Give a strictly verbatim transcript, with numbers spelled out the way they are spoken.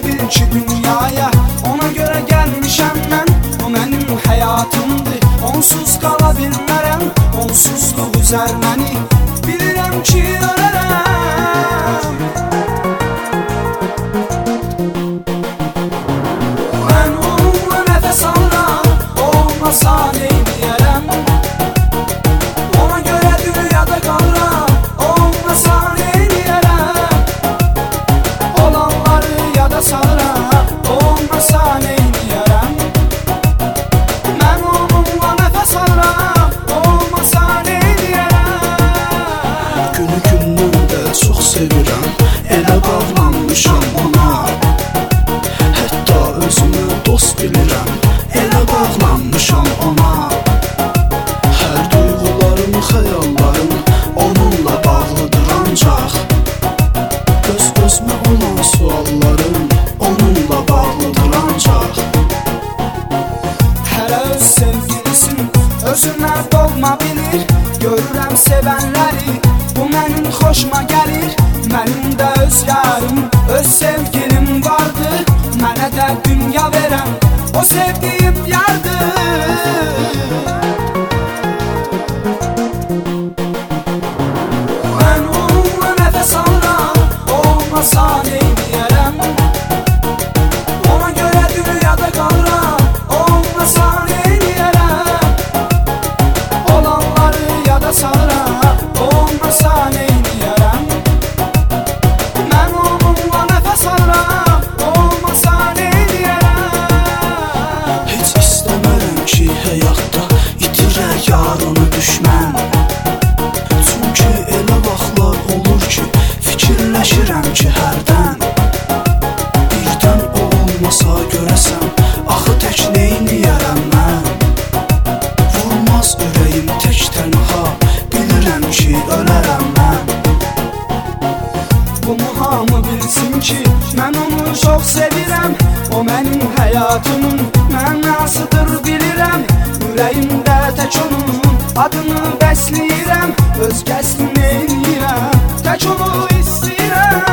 bil ki dünyaya, ona görə gəlmişəm mən. O mənim həyatımdır, onsuz qala bilmərəm. Onsuzluq üzər məni, bilirəm ki ölərəm. Mən onunla nəfəs alıram, olmasa neyləyərəm? Ona görə dünyada qalıram, olmasa neyləyərəm? Olanları yada salıram, olmasa neyləyərəm? Mən onunla nəfəs alıram, olmasa neyləyərəm? Günü gündən də çox sevirəm, elə bağlanmışam ona. Hətta özümü dost bilirəm, elə bağlanmışam ona. Hər duyğularım, xəyallarım onunla bağlıdır ancaq. Öz-özümə olan suallarım onunla bağlıdır ancaq. Hələ öz sevgilisin, özünə doğma bilir. Görürəm sevənləri, bu mənim xoşuma gəlir. Mənim də öz yarım, öz sevgilim vardır. Mənə də dünya verəm, o sevdiyim yardır. Mən onunla nəfəs alıram, olmasa neyləyərəm? Ona görə dünyada qalıram, olmasa neyləyərəm? Olanları yada salıram, olmasa neyləyərəm? Mən onunla nəfəs alıram, olmasa neyləyərəm? Heç istəmərəm ki həyatda itirək yarını düşmən. Çünki elə vaxtlar olur ki fikirləşirəm ki hərdən. Birdən o olmasa görəsəm, axı tək neyniyərəm mən? Vurmaz ürəyim tək tənha, bilirəm ki ölərəm mən. Bunu hamı bilsin ki, mən onu çox sevirəm. O mənim həyatımın mənasıdır bilirəm. Ürəyimdə tək onun adını bəsləyirəm. Özgəsini eləyirəm, tək onu istəyirəm.